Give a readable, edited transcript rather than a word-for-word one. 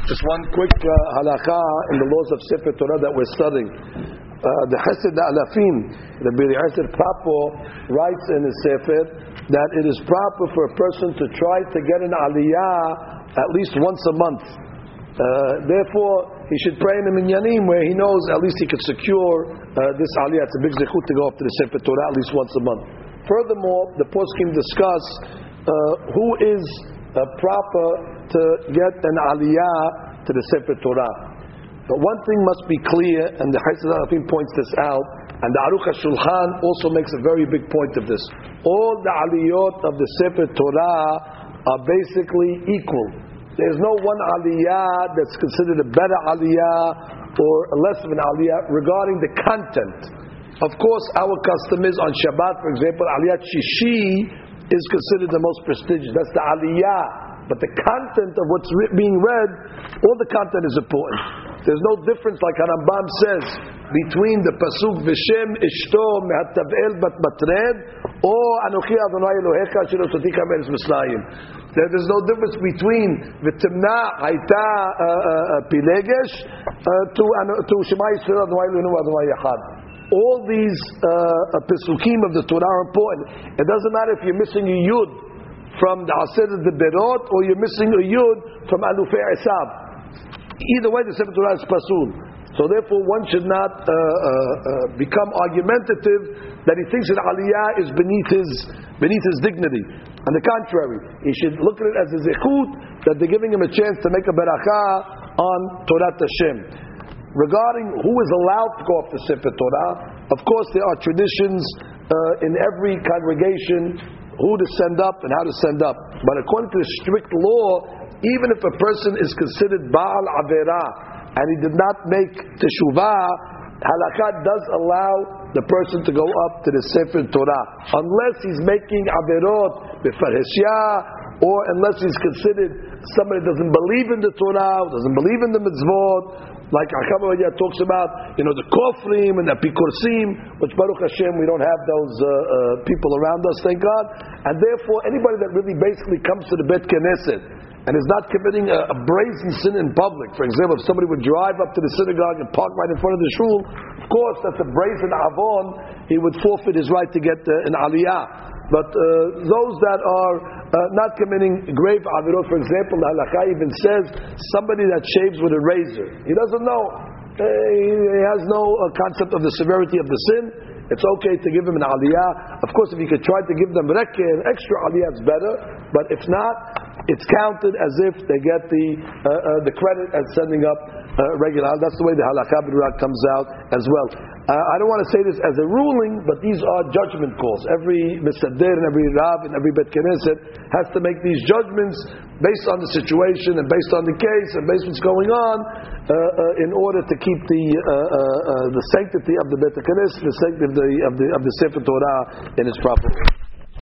Just one quick halakha in the laws of Sefer Torah that we're studying. The Chesed Alafim, the Biri Asher Papo writes in his Sefer that it is proper for a person to try to get an aliyah at least once a month. Therefore, he should pray in the minyanim where he knows at least he could secure this aliyah. It's a big zechut to go up to the Sefer Torah at least once a month. Furthermore, the poskim discuss who is proper to get an aliyah to the Sefer Torah. But one thing must be clear, and the Chesed Alafim points this out, and the Aruch HaShulchan also makes a very big point of this. All the aliyot of the Sefer Torah are basically equal. There's no one aliyah that's considered a better aliyah or a less of an aliyah regarding the content. Of course, our custom is on Shabbat, for example, aliyat Shishi is considered the most prestigious. That's the aliyah. But the content of what's being read, all the content is important. There's no difference, like Rambam says, between the pasuk V'Shem Ishto Me'atavel Bat Matred or Anochi Adonai Elohecha Asher Hotzatika Me'eretz Mitzrayim. There's no difference between V'Timna Hayta Pilegesh to Shema Yisrael Adonai Eloheinu Adonai Echad. All these pasukim of the Torah are important. It doesn't matter if you're missing a yud from the Aseret Berot or you're missing a yud from Alufei Esav. Either way, the Sefer Torah is pasul. So therefore, one should not become argumentative that he thinks that aliyah is beneath his dignity. On the contrary, he should look at it as a zechut that they're giving him a chance to make a beracha on Torah Hashem. Regarding who is allowed to go up to Sefer Torah, of course there are traditions in every congregation who to send up and how to send up. But according to the strict law, even if a person is considered Baal Averah and he did not make Teshuvah, Halakha does allow the person to go up to the Sefer Torah, unless he's making Averot Befarheshya, or unless he's considered somebody who doesn't believe in the Torah, doesn't believe in the mitzvot, like Acham Ovadia talks about, the Kofrim and the Apikursim, which Baruch Hashem, we don't have those people around us, thank God. And therefore, anybody that really basically comes to the Bet Knesset and is not committing a brazen sin in public, for example, if somebody would drive up to the synagogue and park right in front of the shul, of course, that's a brazen avon, he would forfeit his right to get an aliyah. But those that are not committing grave avirot, for example, the halakha even says somebody that shaves with a razor, he doesn't know, he has no concept of the severity of the sin. It's okay to give him an aliyah. Of course, if you could try to give them rekkeh, an extra aliyah, it's better. But if not, it's counted as if they get the credit as sending up regular. That's the way the halakha b'ruach comes out as well. I don't want to say this as a ruling, but these are judgment calls. Every misadir and every rav and every bet knesset has to make these judgments based on the situation and based on the case and based on what's going on in order to keep the sanctity of the bet knesset, the sanctity of the Sefer Torah in its proper way.